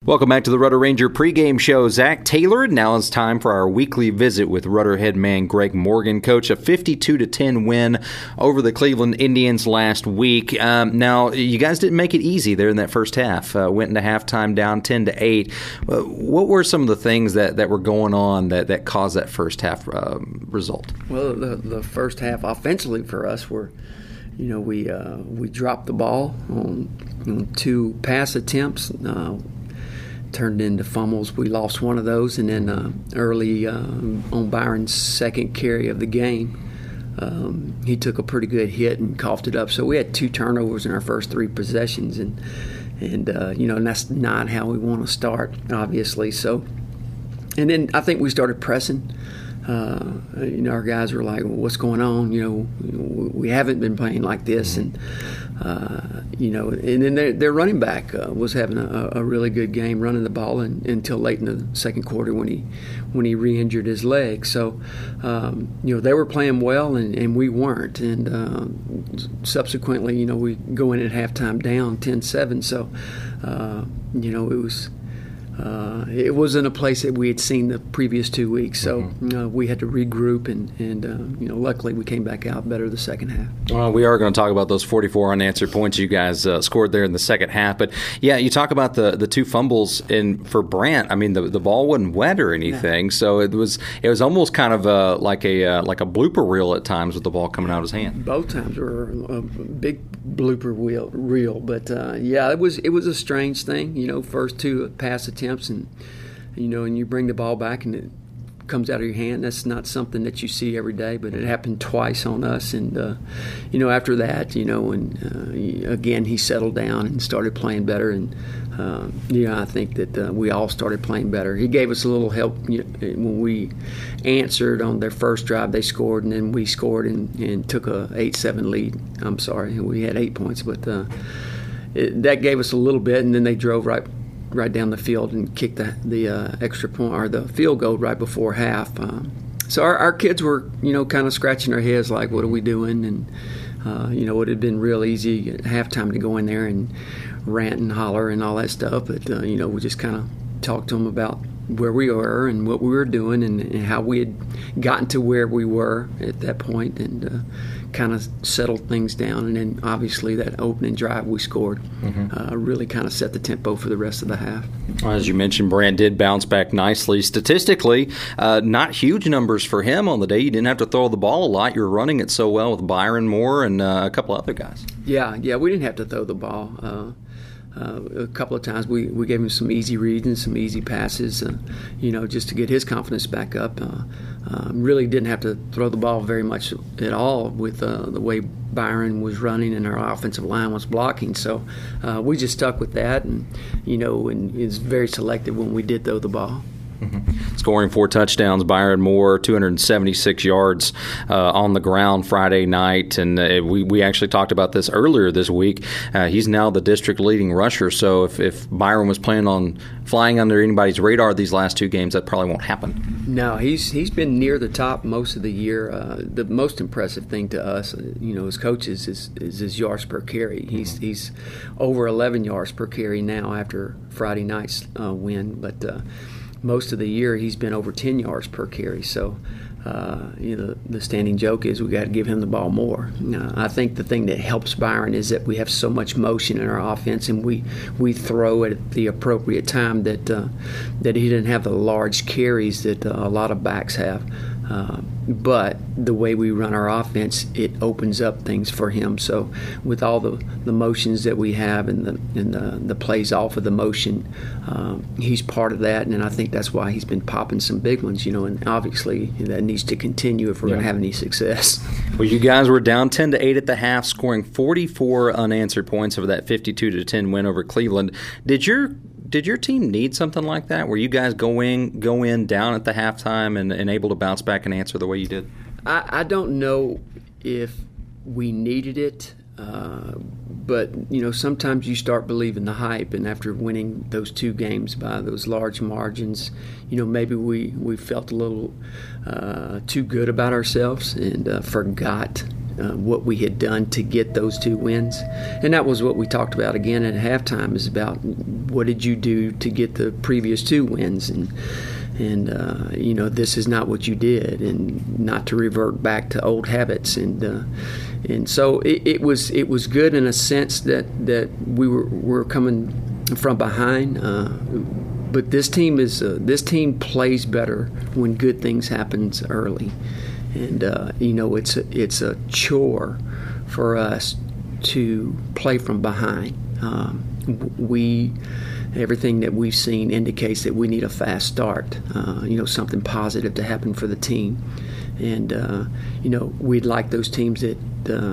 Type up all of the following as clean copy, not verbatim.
Welcome back to the Rudder Ranger pregame show. Zach Taylor. Now it's time for our weekly visit with Rudder head man Greg Morgan. Coach, a 52-10 win over the Cleveland Indians last week. Now, you guys didn't make it easy there in that first half. Went into halftime down 10-8. What were some of the things that were going on that caused that first half result? Well, the first half offensively for us were, we dropped the ball on two pass attempts. Turned into fumbles. We lost one of those, and then early on Byron's second carry of the game, he took a pretty good hit and coughed it up. So we had 2 turnovers in our first 3 possessions, and that's not how we want to start, obviously. So, and then I think we started pressing. Our guys were like, well, what's going on? We haven't been playing like this, and and then their running back was having a really good game running the ball until late in the second quarter when he re-injured his leg. So, they were playing well and we weren't. And subsequently, we go in at halftime down 10-7. So, it wasn't a place that we had seen the previous 2 weeks, so we had to regroup, and luckily we came back out better the second half. Well, we are going to talk about those 44 unanswered points you guys scored there in the second half, but yeah, you talk about the 2 fumbles, and for Brant, I mean the ball wasn't wet or anything, so it was almost kind of like a blooper reel at times with the ball coming out of his hand. Both times were a big blooper reel, but it was a strange thing, first 2 pass attempts, and you bring the ball back and it comes out of your hand. That's not something that you see every day, but it happened twice on us. And after that, again he settled down and started playing better, and I think that we all started playing better. He gave us a little help when we answered on their first drive. They scored, and then we scored and took a 8-7 lead. I'm sorry, we had 8 points, but that gave us a little bit, and then they drove right down the field and kicked the extra point or the field goal right before half. So our kids were, kind of scratching their heads like, what are we doing? And, it would have been real easy at halftime to go in there and rant and holler and all that stuff. But, we just kind of talked to them about where we were and what we were doing and how we had gotten to where we were at that point, and kind of settled things down. And then obviously that opening drive we scored really kind of set the tempo for the rest of the half. Well, as you mentioned, Brant did bounce back nicely. Statistically, not huge numbers for him on the day. You didn't have to throw the ball a lot. You were running it so well with Byron Moore and a couple other guys. Yeah, we didn't have to throw the ball. A couple of times we gave him some easy reads and some easy passes, just to get his confidence back up. Really didn't have to throw the ball very much at all with the way Byron was running and our offensive line was blocking. So we just stuck with that, and is very selective when we did throw the ball. Scoring 4 touchdowns, Byron Moore, 276 yards on the ground Friday night. And we actually talked about this earlier this week. He's now the district leading rusher. So if Byron was planning on flying under anybody's radar these last 2 games, that probably won't happen. No, he's been near the top most of the year. The most impressive thing to us, as coaches, is his yards per carry. He's over 11 yards per carry now after Friday night's win. But most of the year he's been over 10 yards per carry. So, the standing joke is we got to give him the ball more. I think the thing that helps Byron is that we have so much motion in our offense, and we throw at the appropriate time that he didn't have the large carries that a lot of backs have. But the way we run our offense, it opens up things for him. So with all the motions that we have and the plays off of the motion, he's part of that, and I think that's why he's been popping some big ones, and obviously that needs to continue if we're going to have any success. Well, you guys were down 10-8 at the half, scoring 44 unanswered points over that 52-10 win over Cleveland. Did your team need something like that, where you guys go in down at the halftime and able to bounce back and answer the way you did? I don't know if we needed it, but sometimes you start believing the hype, and after winning those 2 games by those large margins, maybe we felt a little too good about ourselves and forgot what we had done to get those 2 wins. And that was what we talked about again at halftime, is about what did you do to get the previous 2 wins. And this is not what you did, and not to revert back to old habits. And so it was good in a sense that we were coming from behind. But this team plays better when good things happens early, and it's a chore for us to play from behind. Everything that we've seen indicates that we need a fast start, something positive to happen for the team. And, we'd like those teams that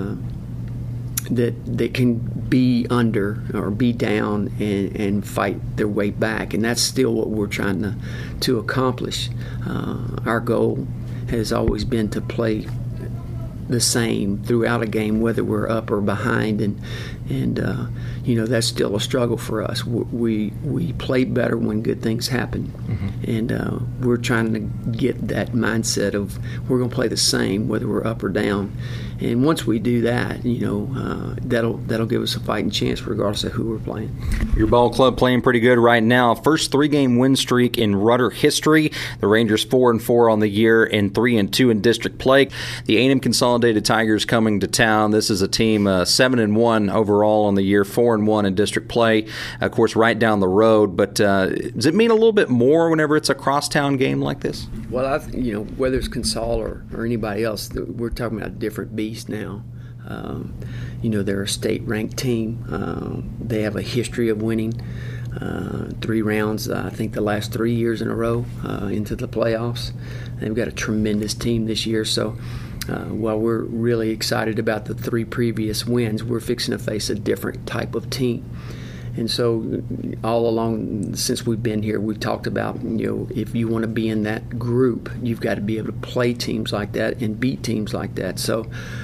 can be under or be down and fight their way back. And that's still what we're trying to accomplish. Our goal has always been to play the same throughout a game, whether we're up or behind, and that's still a struggle for us. We play better when good things happen, and we're trying to get that mindset of we're going to play the same whether we're up or down. And once we do that, that'll give us a fighting chance regardless of who we're playing. Your ball club playing pretty good right now. First 3-game win streak in Rudder history. The Rangers 4-4 on the year and 3-2 in district play. The A&M Consolidated Tigers coming to town. This is a team 7-1 overall on the year, 4-1 in district play. Of course, right down the road. But does it mean a little bit more whenever it's a crosstown game like this? Well, whether it's Consol or anybody else, we're talking about a different beast now. They're a state-ranked team. They have a history of winning 3 rounds, I think the last 3 years in a row into the playoffs. They've got a tremendous team this year. So while we're really excited about the 3 previous wins, we're fixing to face a different type of team. And so all along since we've been here, we've talked about, if you want to be in that group, you've got to be able to play teams like that and beat teams like that. So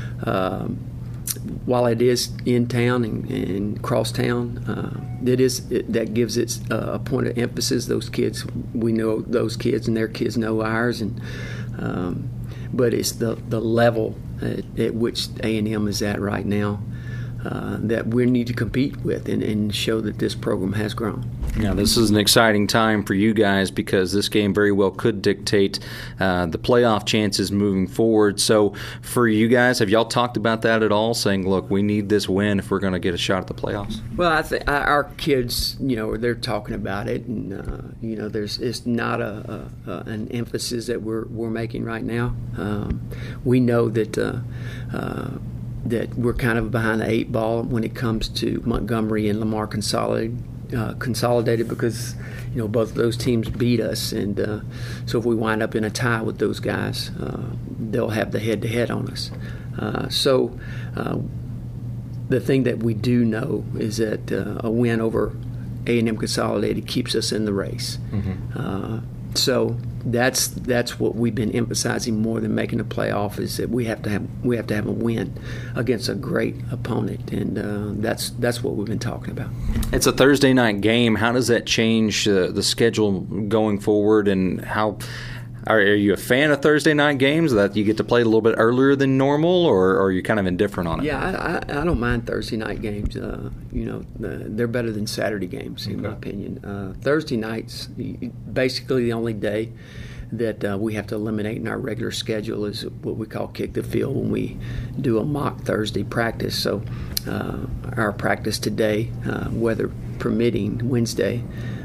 while it is in town and cross town, that gives it a point of emphasis. Those kids, we know those kids, and their kids know ours, and but it's the level at which A&M is at right now that we need to compete with and show that this program has grown. Now, this is an exciting time for you guys because this game very well could dictate the playoff chances moving forward. So for you guys, have y'all talked about that at all, saying, look, we need this win if we're going to get a shot at the playoffs? Well, I think our kids, they're talking about it, and, it's not an emphasis that we're making right now. We know that we're kind of behind the 8 ball when it comes to Montgomery and Lamar Consolidated because both of those teams beat us, and so if we wind up in a tie with those guys, they'll have the head-to-head on us. So the thing that we do know is that a win over A&M Consolidated keeps us in the race. So that's what we've been emphasizing more than making a playoff, is that we have to have a win against a great opponent, and that's what we've been talking about. It's a Thursday night game. How does that change the schedule going forward, and how are you a fan of Thursday night games, that you get to play a little bit earlier than normal, or are you kind of indifferent on it? Yeah, I don't mind Thursday night games. They're better than Saturday games, in my opinion. Thursday nights, basically the only day that we have to eliminate in our regular schedule is what we call kick the field, when we do a mock Thursday practice. So our practice today, weather permitting, Wednesday,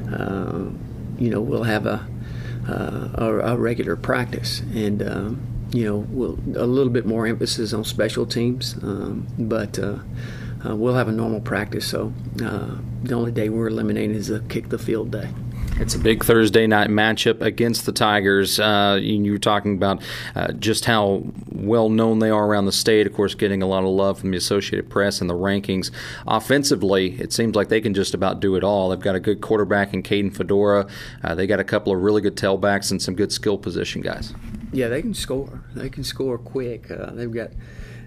we'll have a regular practice, and we'll a little bit more emphasis on special teams, but we'll have a normal practice. So the only day we're eliminating is a kick the field day. It's a big Thursday night matchup against the Tigers. You were talking about just how well known they are around the state, of course, getting a lot of love from the Associated Press and the rankings. Offensively, it seems like they can just about do it all. They've got a good quarterback in Caden Fedora. They got a couple of really good tailbacks and some good skill position guys. Yeah, they can score. They can score quick. They've got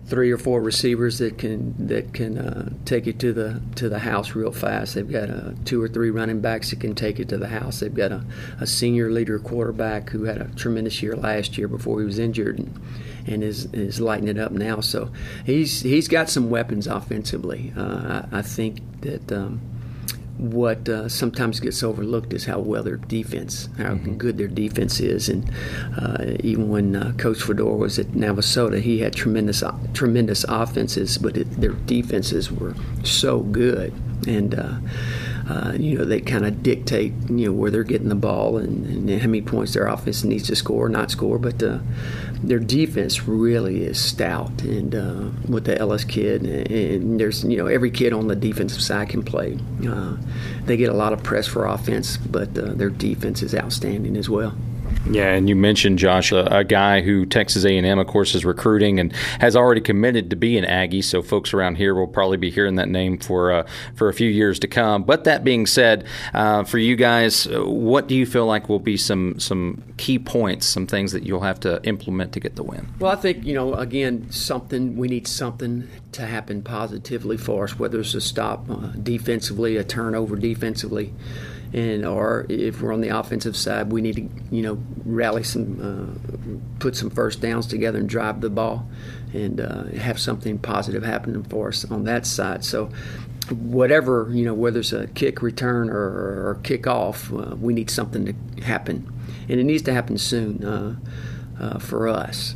3 or 4 receivers that can take it to the house real fast. They've got 2 or 3 running backs that can take it to the house. They've got a senior leader quarterback who had a tremendous year last year before he was injured, and is lighting it up now. So he's got some weapons offensively. I think that what sometimes gets overlooked is how well their defense, how good their defense is. And even when Coach Fedora was at Navasota, he had tremendous offenses, but their defenses were so good. And they kind of dictate, where they're getting the ball and how many points their offense needs to score or not score. But their defense really is stout, and with the Ellis kid, and there's every kid on the defensive side can play. They get a lot of press for offense, but their defense is outstanding as well. Yeah, and you mentioned, Josh, a guy who Texas A&M, of course, is recruiting and has already committed to be an Aggie, so folks around here will probably be hearing that name for a few years to come. But that being said, for you guys, what do you feel like will be some key points, some things that you'll have to implement to get the win? Well, I think, again, we need something to happen positively for us, whether it's a stop defensively, a turnover defensively, or if we're on the offensive side, we need to, rally put some first downs together and drive the ball, and have something positive happening for us on that side. So, whatever, whether it's a kick return or kick off, we need something to happen, and it needs to happen soon for us.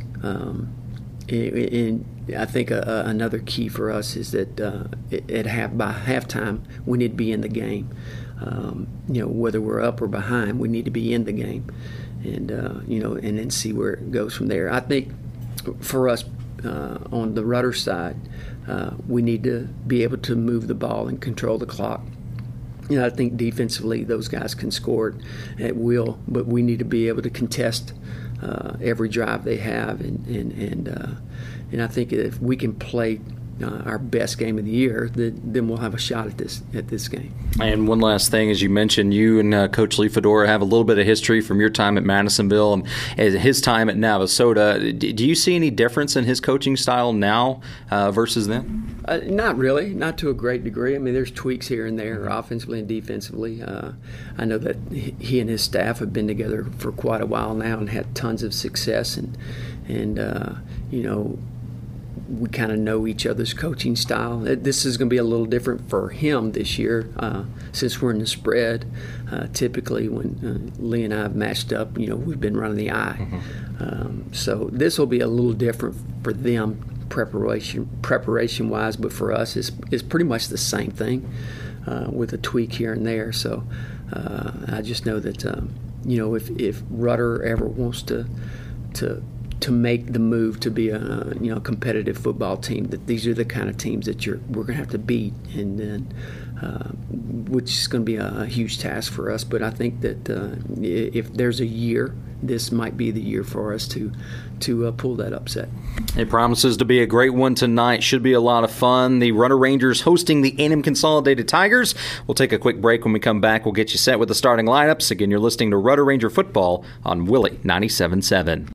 And I think another key for us is that by halftime we need to be in the game. Whether we're up or behind, we need to be in the game, and and then see where it goes from there. I think for us on the Rudder side, we need to be able to move the ball and control the clock. I think defensively those guys can score it at will, but we need to be able to contest every drive they have, and I think if we can play our best game of the year, then we'll have a shot at this game. And one last thing, as you mentioned, you and Coach Lee Fedora have a little bit of history from your time at Madisonville and his time at Navasota. Do you see any difference in his coaching style now versus then? Not really, not to a great degree. I mean, there's tweaks here and there, offensively and defensively. I know that he and his staff have been together for quite a while now and had tons of success, and we kind of know each other's coaching style. This is going to be a little different for him this year since we're in the spread. Typically, when Lee and I have matched up, we've been running the eye. So this will be a little different for them preparation-wise, but for us, it's pretty much the same thing with a tweak here and there. So I just know that if Rudder ever wants to make the move to be a competitive football team, that these are the kind of teams that we're going to have to beat, and then which is going to be a huge task for us. But I think that if there's a year, this might be the year for us to pull that upset. It promises to be a great one tonight. Should be a lot of fun. The Rudder Rangers hosting the A&M Consolidated Tigers. We'll take a quick break. When we come back, we'll get you set with the starting lineups. Again, you're listening to Rudder Ranger Football on Willie 97.7.